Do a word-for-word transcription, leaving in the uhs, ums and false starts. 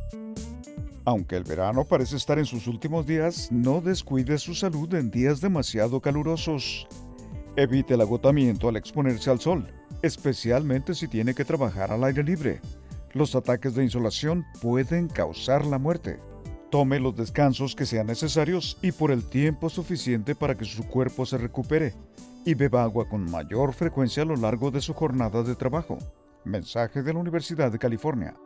Aunque el verano parece estar en sus últimos días, no descuide su salud en días demasiado calurosos. Evite el agotamiento al exponerse al sol, especialmente si tiene que trabajar al aire libre. Los ataques de insolación pueden causar la muerte. Tome los descansos que sean necesarios y por el tiempo suficiente para que su cuerpo se recupere. Y beba agua con mayor frecuencia a lo largo de su jornada de trabajo. Mensaje de la Universidad de California.